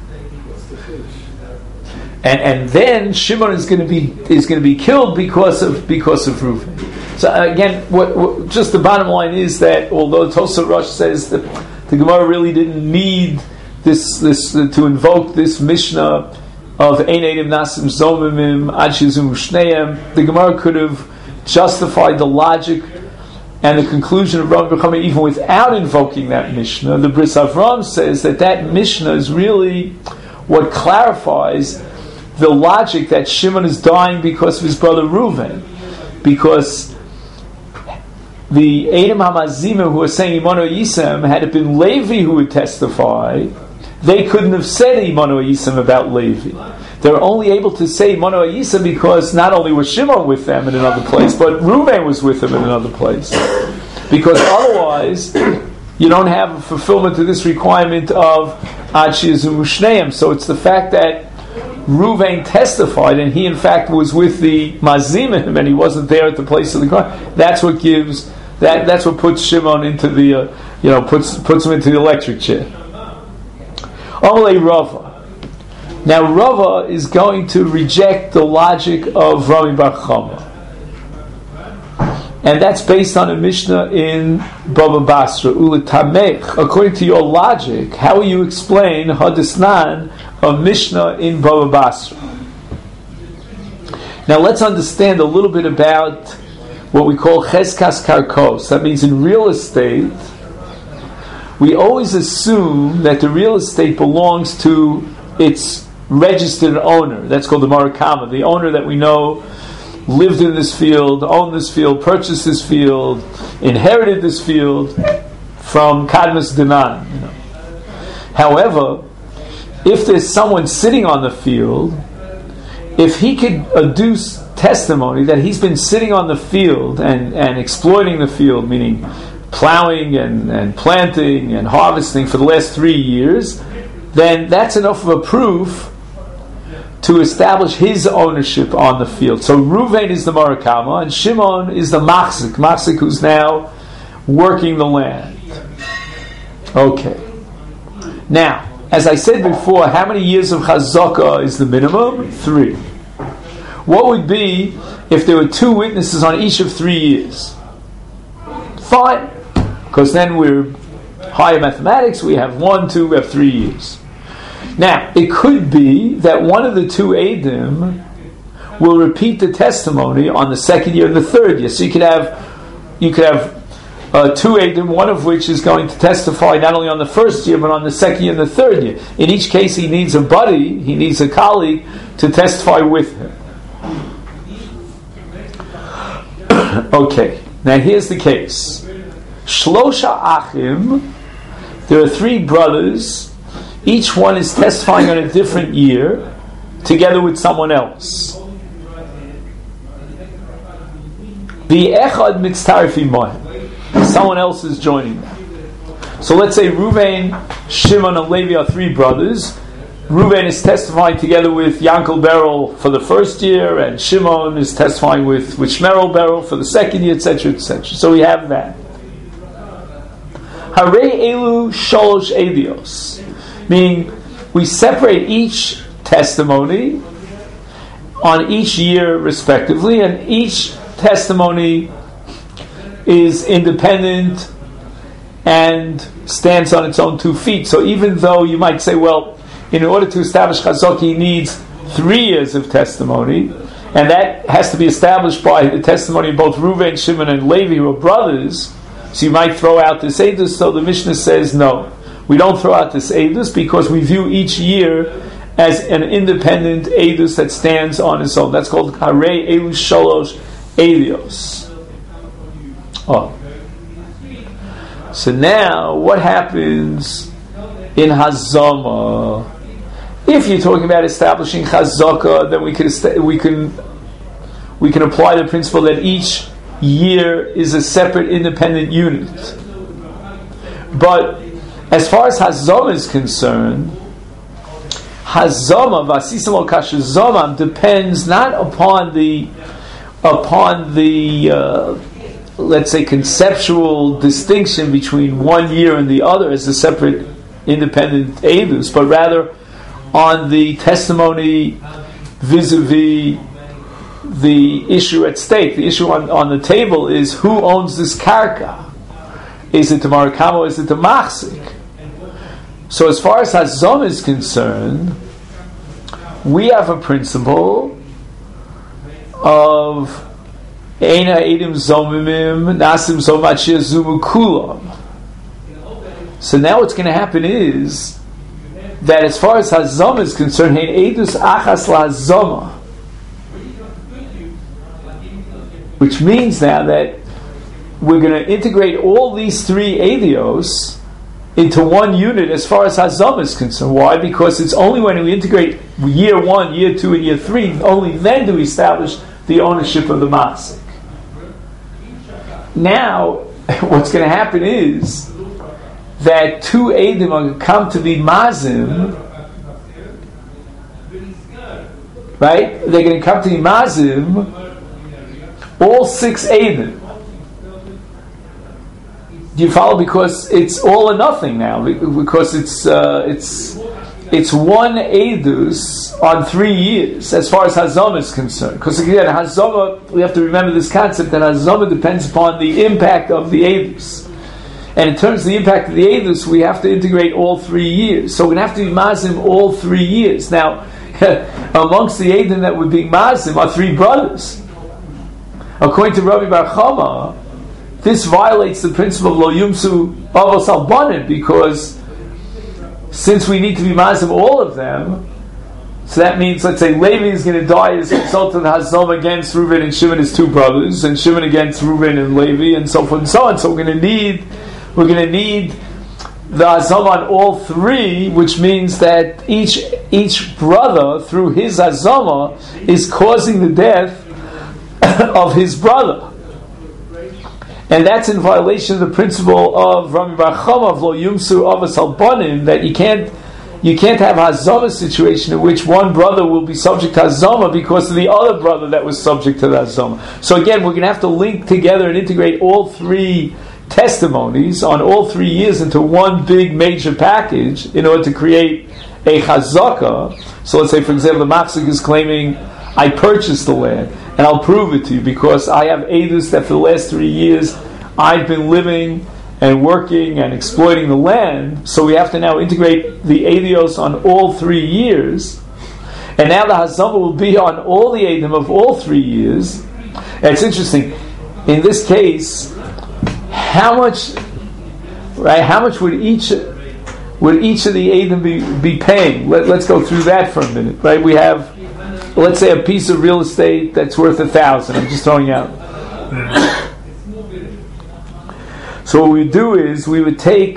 And then Shimon is going to be killed because of Reuven. So again, what just the bottom line is that although Tosafot Rosh says that the Gemara really didn't need this to invoke this Mishnah of Ein Eidim Nasim Zomimim Ad Shizum Shneim, the Gemara could have justified the logic and the conclusion of Rabbi Chama even without invoking that Mishnah. The Bris Avram says that Mishnah is really what clarifies the logic that Shimon is dying because of his brother Reuven, because the Eidim Hamazimim who are saying Imano Yisem, had it been Levi who would testify, they couldn't have said Imano Yisem about Levi. They were only able to say Imano Yisem because not only was Shimon with them in another place, but Reuven was with them in another place. Because otherwise, you don't have a fulfillment to this requirement of Ad Sheyazum Shneim. So it's the fact that Reuven testified, and he in fact was with the Mazimim, and he wasn't there at the place of the crime. That's what gives that's what puts Shimon into the puts him into the electric chair. Amalei Rava. Now Rava is going to reject the logic of Rami Bar Chama, and that's based on a Mishnah in Baba Basra. Uletamech. According to your logic, how will you explain Hadisnan, a Mishnah in Baba Basra? Now let's understand a little bit about what we call Cheskas Karkos. That means in real estate, we always assume that the real estate belongs to its registered owner. That's called the Marakama, the owner that we know lived in this field, owned this field, purchased this field, inherited this field from Kadmas Dinan. However, if there's someone sitting on the field, if he could adduce testimony that he's been sitting on the field and exploiting the field, meaning plowing and planting and harvesting for the last 3 years, then that's enough of a proof to establish his ownership on the field. So Reuven is the Marakama and Shimon is the Machzik who's now working the land. Okay. Now, as I said before, how many years of Chazakah is the minimum? 3. What would be if there were 2 witnesses on each of 3 years? Fine, because then we're higher mathematics, we have 1, 2, we have 3 years. Now, it could be that one of the 2 Eidim will repeat the testimony on the 2nd year and the 3rd year. So you could have 2 Eidim, one of which is going to testify not only on the 1st year, but on the 2nd year and the 3rd year. In each case, he needs a buddy, he needs a colleague to testify with him. Okay, now here's the case. Shlosha Achim, there are 3 brothers, each one is testifying on a different year, together with someone else. Someone else is joining them. So let's say Reuven, Shimon, and Levi are 3 brothers. Reuven is testifying together with Yankel Beryl for the 1st year, and Shimon is testifying with Shmerel Beryl for the 2nd year, etc., etc. So we have that. Harei Elu Sholosh Edios, meaning we separate each testimony on each year respectively, and each testimony is independent and stands on its own 2 feet. So even though you might say, well, in order to establish Chazakah, he needs 3 years of testimony, and that has to be established by the testimony of both Reuven, Shimon, and Levi, who are brothers. So you might throw out this Eidus. So the Mishnah says, no, we don't throw out this Eidus because we view each year as an independent Eidus that stands on its own. That's called Harei Elu Sholosh Eidios. Oh. So now, what happens in Hazama? If you're talking about establishing Chazakah, then we can apply the principle that each year is a separate independent unit. But as far as Hazama is concerned, Hazama, Vasisam al Kashazama, depends not upon the let's say conceptual distinction between one year and the other as a separate independent Eidus, but rather on the testimony vis-a-vis the issue at stake. The issue on the table is who owns this karka. Is it the Marakama or is it the Machzik? So as far as Hazam is concerned, we have a principle of Eina Eidim Zomimim Nasim Zomachia Zumu Kulam. So now what's going to happen is that as far as Hazama is concerned, Hein Eidus Achas LaHazama, which means now that we're going to integrate all these three Eidios into one unit as far as Hazama is concerned. Why? Because it's only when we integrate year 1, year 2, and year 3, only then do we establish the ownership of the Masik. Now, what's going to happen is that two Eidim are going to come to be Mazim, right? They're going to come to be Mazim, all 6 Eidim. Do you follow? Because it's all or nothing now. Because it's one Eidus on 3 years as far as Hazama is concerned. Because again, Hazama, we have to remember this concept that Hazama depends upon the impact of the Eidus. And in terms of the impact of the Eidus, we have to integrate all 3 years. So we're going to have to be Mazim all 3 years. Now, amongst the Eidim that would be Mazim are 3 brothers. According to Rabbi Bar Chama, this violates the principle of Lo Yumsu Avos Al Banim, because since we need to be Mazim all of them, so that means, let's say, Levi is going to die as a result of the Hazam against Reuven and Shimon, his 2 brothers, and Shimon against Reuven and Levi, and so forth and so on. So we're going to need the Hazam on all 3, which means that each brother, through his Hazama, is causing the death of his brother. And that's in violation of the principle of Rami Bar Chama of Lo Yumsu Avos Al Banim, that you can't have Hazama situation in which one brother will be subject to Hazama because of the other brother that was subject to the Hazama. So again, we're going to have to link together and integrate all 3 testimonies on all 3 years into one big major package in order to create a Chazaka. So let's say, for example, the Machzik is claiming, I purchased the land, and I'll prove it to you because I have Eidus that for the last 3 years I've been living and working and exploiting the land. So we have to now integrate the Eidios on all 3 years, and now the Hazama will be on all the Eidim of all 3 years. And it's interesting, in this case, how much would each of the Eidim be paying? Let's go through that for a minute, right? We have, let's say, a piece of real estate that's worth 1,000. I'm just throwing out. So what we do is we would take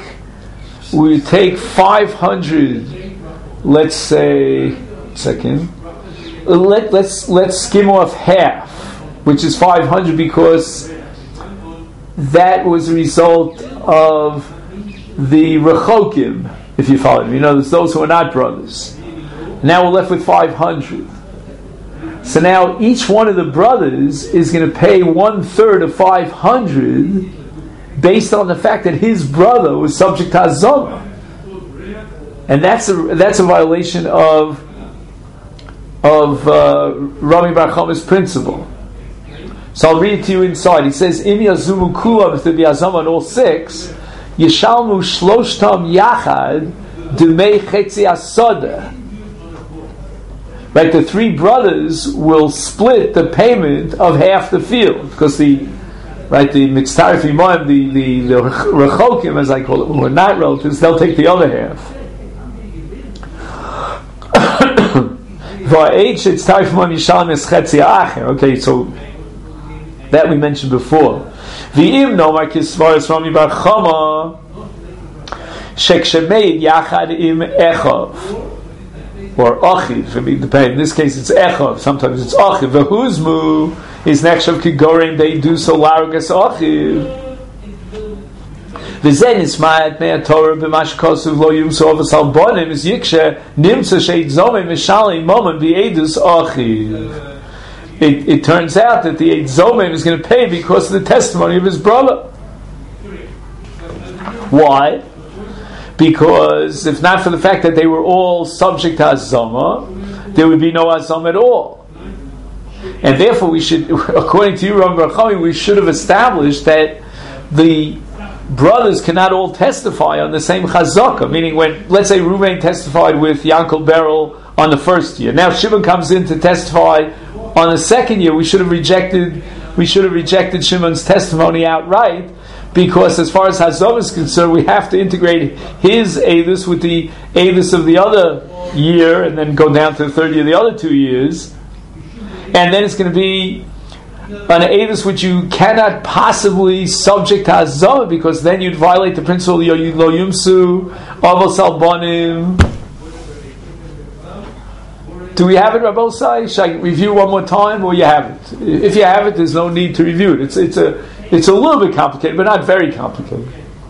500. Let's say, second. Let's skim off half, which is 500, because that was a result of the Rechokim, if you follow me. You know, there's those who are not brothers. Now we're left with 500. So now each one of the brothers is going to pay 1/3 of 500 based on the fact that his brother was subject to Hazama. And that's a violation of Rami Bar Chama's principle. So I'll read it to you inside. He says, Im yazumu kulam, if there be Hazama on all 6, Yishalmu shloshtam yachad demei chetzi asoda. Right, the 3 brothers will split the payment of half the field, because the mitztarif imam, the rechokim, as I call it, who are not relatives, they'll take the other half. Okay, so that we mentioned before. V'im nomar kisvaris Rami Bar Chama shekshemeid yachad im echav, or achiv. I mean, depending. In this case, it's echav. Sometimes it's achiv. V'huzmu is nechshav kigorim. They do so largas achiv. V'zen ismaat mei Torah b'mash kosuv lo yumsu avos al bonim is yikshe nimtza sheit zomim mishalim momim v'edus achiv. It turns out that the Eid Zomim is going to pay because of the testimony of his brother. Why? Because if not for the fact that they were all subject to Hazama, there would be no Hazama at all. And therefore we should, according to you, Rami Bar Chama, we should have established that the brothers cannot all testify on the same Chazaka. Meaning when, let's say, Reuven testified with Yankel Beryl on the first year. Now Shimon comes in to testify on the second year. We should have rejected Shimon's testimony outright, because as far as Hazom is concerned, we have to integrate his Eidus with the Eidus of the other year, and then go down to the third year, the other 2 years, and then it's going to be an Eidus which you cannot possibly subject to Hazom, because then you'd violate the principle Lo Yumsu Avos Albonim. Do we have it, Rabbi Osai? Should I review one more time, or you have it? If you have it, there's no need to review it. It's a little bit complicated, but not very complicated.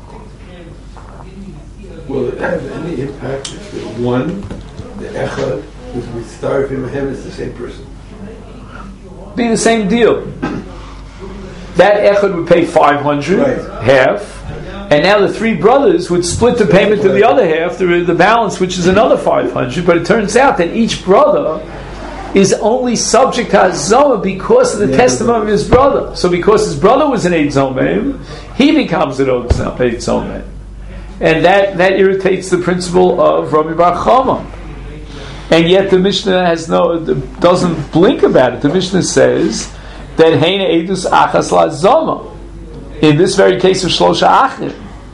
Will it have any impact if the one, the Echad, who's with Starfim Mehem, is the same person? Be the same deal. That Echad would pay 500, right, half, and now the 3 brothers would split the payment to the other half, the balance, which is another 500. But it turns out that each brother is only subject to Hazomah because of the testimony of his brother. So because his brother was an Eid Zomim, he becomes an Eid Zomim. And that irritates the principle of Rabbi Bar Chama. And yet the Mishnah doesn't blink about it. The Mishnah says that Heina Eidus Achas LaZomah. In this very case of Shlosha Achim,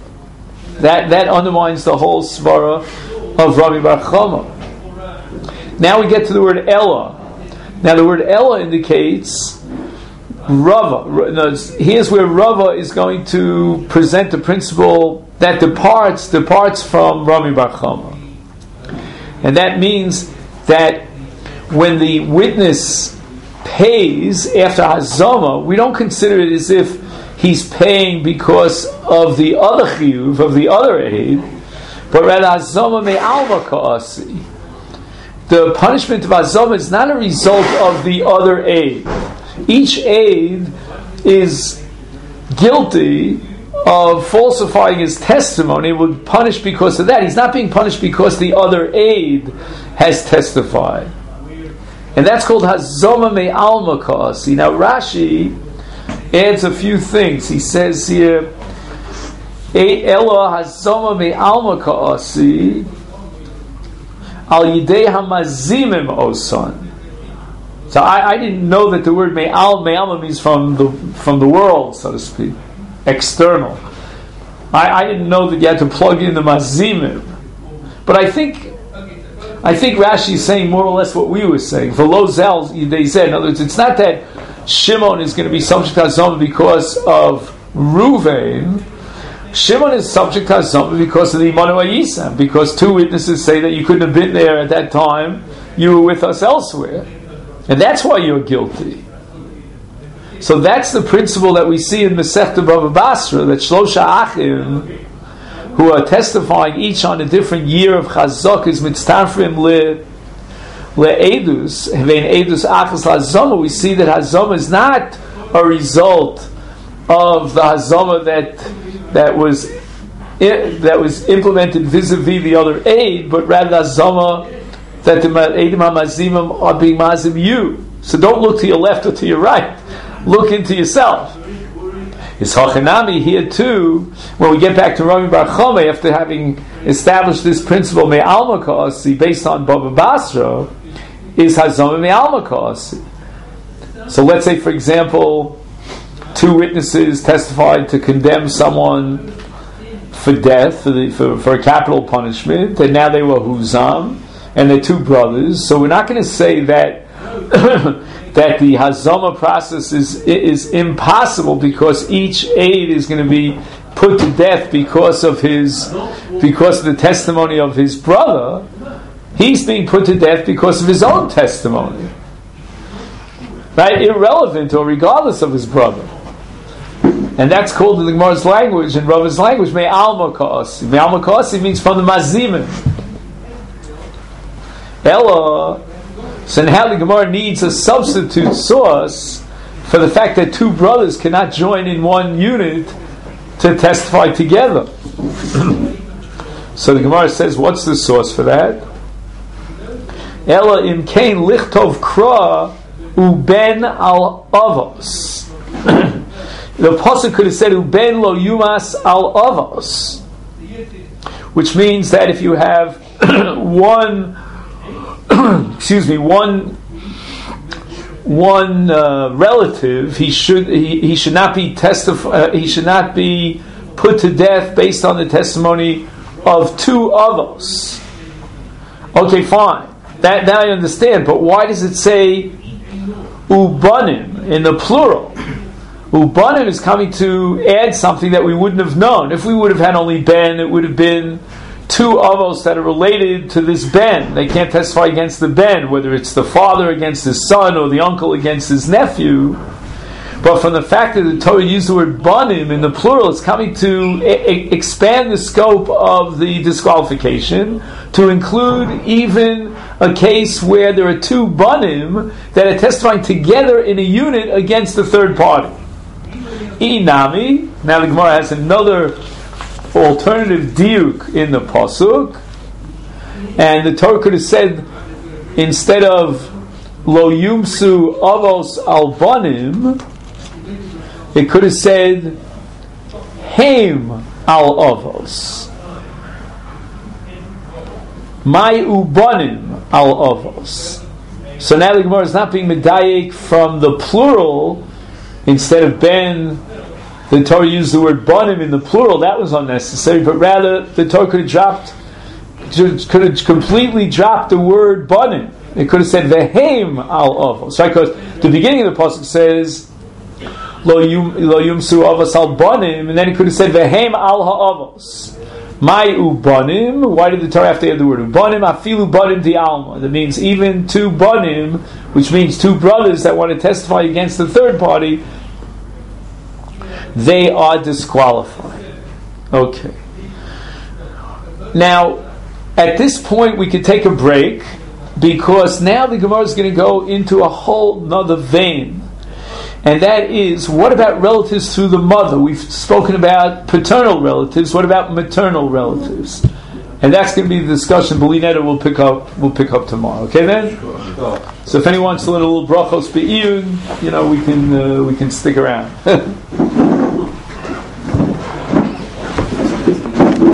that undermines the whole svara of Rabbi Bar Chama. Now we get to the word Ella. Now the word Ella indicates Rava. Here's where Rava is going to present the principle that departs from Rabbi Bar Chama. And that means that when the witness pays after Hazama, we don't consider it as if he's paying because of the other chiyuv, of the other aid, but rather Hazama me'alma ka'asi. The punishment of Hazama is not a result of the other aid. Each aid is guilty of falsifying his testimony, would punish because of that. He's not being punished because the other aid has testified. And that's called Hazoma me'alma ka'asi. Now Rashi adds a few things. He says here, Elo Hazoma me'alma ka'asi al yidei hamazimim osan. So I didn't know that the word me'alma means from the world, so to speak, external. I didn't know that you had to plug in the mazimim. But I think Rashi is saying more or less what we were saying. V'lo zel they said. In other words, it's not that Shimon is going to be subject to Hazomah because of Ruvain. Shimon is subject to Hazomah because of the Imanu Ayisam, because 2 witnesses say that you couldn't have been there at that time, you were with us elsewhere. And that's why you're guilty. So that's the principle that we see in Masechta Bava Basra, that Shlosha Achim, who are testifying each on a different year of Chazak, is mitztarfim le'edus, vein edus achas hazoma. We see that hazoma is not a result of the hazoma that was implemented vis-a-vis the other aid, but rather hazoma that the edim hamazimim are being mazim you. So don't look to your left or to your right. Look into yourself. Is Hachanami here too, when we get back to Rabbi Bar Chama, after having established this principle me'alma ka'asi based on Bava Basra, is Hazoma me'alma ka'asi. So let's say, for example, 2 witnesses testified to condemn someone for death, for a capital punishment, and now they were Huzam, and they're 2 brothers. So we're not going to say that that the Hazama process is impossible because each aid is going to be put to death because of the testimony of his brother. He's being put to death because of his own testimony, right? Irrelevant or regardless of his brother. And that's called in the Gemara's language, in Rava's language, me'alma ka'asi. Me'alma ka'asi means from the mazimim. Ella. So now the Gemara needs a substitute source for the fact that 2 brothers cannot join in one unit to testify together. So the Gemara says, what's the source for that? Ella im kain lichtov kra uben al avos. The pasuk could have said uben lo yumas al avos, which means that if you have one excuse me, one relative, he should not be he should not be put to death based on the testimony of two avos. Okay, fine. That I understand, but why does it say ubanim in the plural? Ubanim is coming to add something that we wouldn't have known. If we would have had only ben, it would have been two avos that are related to this ben. They can't testify against the ben, whether it's the father against his son or the uncle against his nephew. But from the fact that the Torah used the word banim in the plural, it's coming to expand the scope of the disqualification to include even a case where there are two banim that are testifying together in a unit against the third party. Inami, now the Gemara has another alternative diuk in the pasuk, and the Torah could have said, instead of lo yumsu avos al banim, it could have said heim al avos, my ubanim al avos. So now the Gemara is not being medayek from the plural. Instead of ben, the Torah used the word banim in the plural. That was unnecessary, but rather the Torah could have completely dropped the word banim. It could have said vehem al avos, right? Because the beginning of the pasuk says lo yumsu avos al banim, and then it could have said vehem al ha'avos. My ubanim. Why did the Torah have to add the word ubanim? Afilu banim di alma. That means even two banim, which means two brothers that want to testify against the third party, they are disqualified. Okay. Now, at this point, we could take a break, because now the Gemara is going to go into a whole nother vein. And that is, what about relatives through the mother? We've spoken about paternal relatives. What about maternal relatives? And that's going to be the discussion. Belinetta will pick up tomorrow. Okay, then. So if anyone wants to learn a little brachos be'iyun, we can stick around.